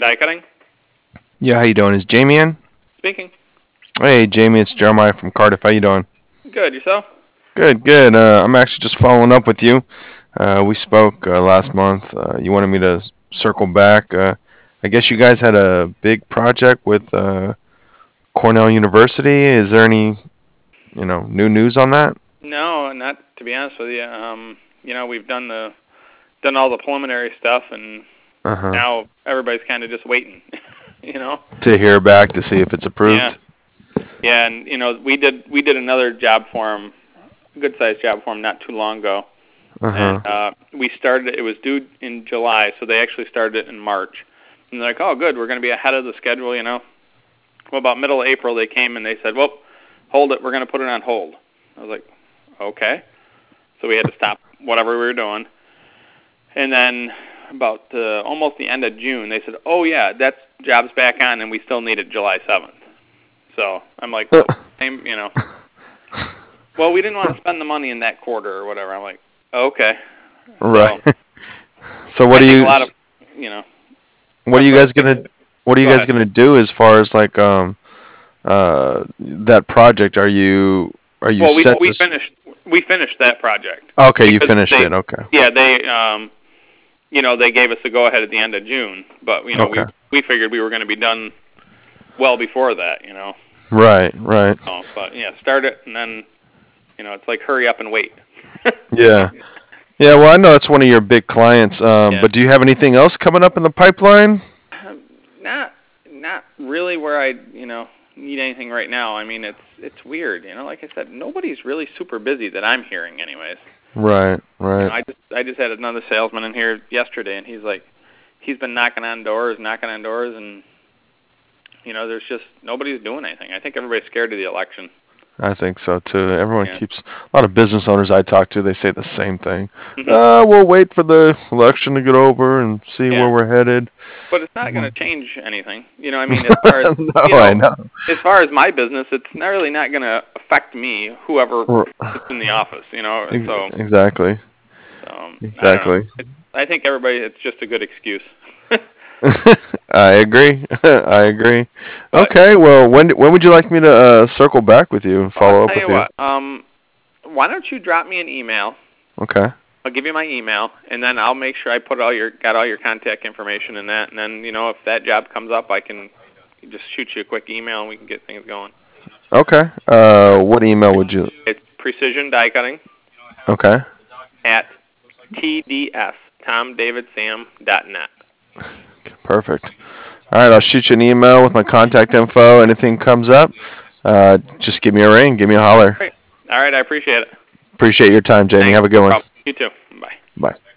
Die Cutting. Yeah, how you doing? Is Jamie in? Speaking. Hey, Jamie, it's Jeremiah from Cardiff. How you doing? Good. Yourself? Good, good. I'm actually just following up with you. We spoke last month. You wanted me to circle back. I guess you guys had a big project with Cornell University. Is there any, new news on that? No, not to be honest with you. We've done all the preliminary stuff, and Uh-huh. now everybody's kind of just waiting. To hear back to see if it's Yeah. approved. Yeah, and we did another job for him, good sized job for him not too long ago, Uh-huh. and we started. It was due in July, so they actually started it in March. And they're like, oh, good, we're going to be ahead of the schedule, Well, about middle of April, they came and they said, well, hold it, we're going to put it on hold. I was like, okay. So we had to stop whatever we were doing. And then about almost the end of June, they said, oh, yeah, that job's back on, and we still need it July 7th. So I'm like, well, well, we didn't want to spend the money in that quarter or whatever. I'm like, okay. Right. So, So what I do think you a lot of, what are you guys gonna do as far as like that project? Are you well, set we to? finished that project. Okay, you Because finished it. Okay. Yeah, they gave us the go ahead at the end of June, but Okay. we figured we were going to be done well before that, Right. Right. But yeah, start it and then it's like hurry up and wait. Yeah. Yeah. Well, I know it's one of your big clients. Yeah. But do you have anything else coming up in the pipeline? Not really where I need anything right now. I mean, it's weird, Like I said, nobody's really super busy that I'm hearing, anyways. Right. Right. I just had another salesman in here yesterday, and he's like, he's been knocking on doors, and there's just nobody's doing anything. I think everybody's scared of the election. I think so too. Everyone Yeah. keeps a lot of business owners I talk to. They say the same thing. Mhm. We'll wait for the election to get over and see Yeah. where we're headed. But it's not going to change anything. I mean, as far as No, I know. as far as my business, it's not really not going to affect me, whoever R- sits in the office. So Exactly. I don't know. Exactly. I think everybody, it's just a good excuse. I agree. I agree. But Okay. Well, when would you like me to circle back with you and well, I'll follow up tell with you you? what. Why don't you drop me an email? Okay. I'll give you my email, and then I'll make sure I got all your contact information in that. And then if that job comes up, I can just shoot you a quick email, and we can get things going. Okay. What email would you? It's Precision Die Cutting Okay. at tdstomdavidsam.net. Perfect. All right. I'll shoot you an email with my contact info. Anything comes up, just give me a ring. Give me a holler. Great. All right, I appreciate it. Appreciate your time, Jamie. Thanks. Have a good No one. problem. You too. Bye. Bye.